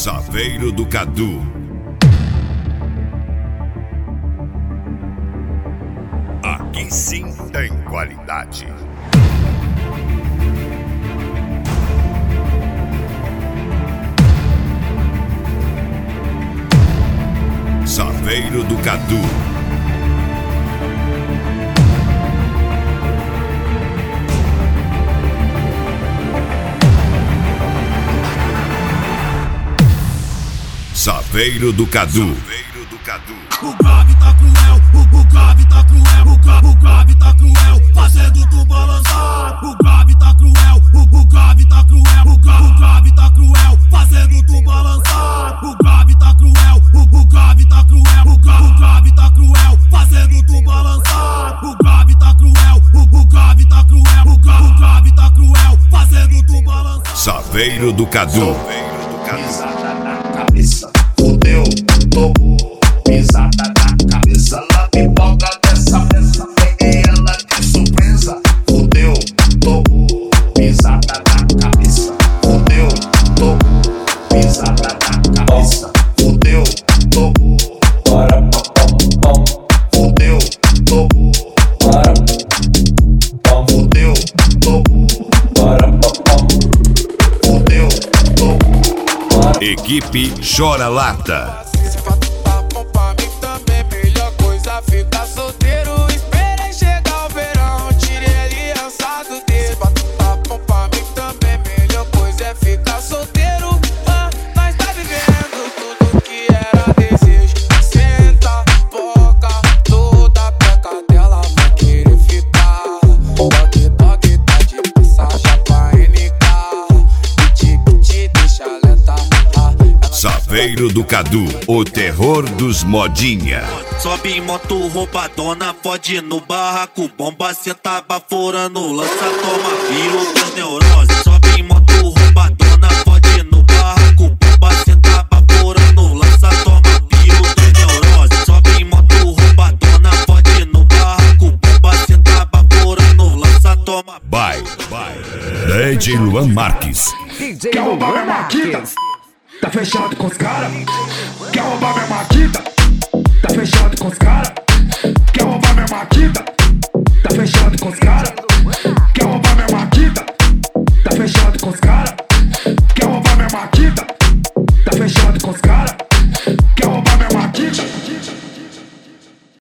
Saveiro do Cadu. Aqui sim tem qualidade. Saveiro do Cadu. Saveiro do Cadu. Saveiro do Cadu. O grave tá cruel, o grave tá cruel, o grave tá cruel, fazendo tu balançar. O grave tá cruel, o grave tá cruel, o grave tá cruel, fazendo tu balançar. O grave tá cruel, o grave tá cruel, o grave tá cruel, fazendo tu balançar. O grave tá cruel, o grave tá cruel, o grave tá cruel, fazendo tu balançar. Saveiro do Cadu. Saveiro do Cadu. Pisada na cabeça, fudeu, tô pisada na cabeça, lá pipoca dessa peça, peguei ela de surpresa. Fudeu, tô pisada na cabeça, fudeu, tô pisada na cabeça, fudeu, tô para pom pom, fudeu, tô para pom, fudeu, tô para pom, fudeu, tô para. Equipe Chora Lata. Se tá bom pra mim também, melhor coisa ficar solteiro. Esperei chegar o verão, tirei a aliança do dedo. Se tá bom pra mim também, melhor coisa é ficar solteiro. Nós tá vivendo tudo que era desejo. Senta, boca, toda peca dela vai querer ficar. Toque, toque, tá de passagem pra NK. Te deixa lenta. Saveiro do Cadu, o terror dos modinha. Sobe em moto roubadona, fode no barraco, bomba, senta baforando, lança, toma, pio das neuroses. Sobe em moto roubadona, fode no barraco, bomba, senta baforando, lança, toma, pio das neuroses. Sobe em moto roubadona, fode no barraco, bomba, senta baforando, lança, toma. Bye. DJ Luan Marques. Quer roubar minha maquita? Tá fechado com os cara? Quer roubar minha maquita? Tá fechado com os cara? Quer roubar minha maquita? Tá fechado com os cara?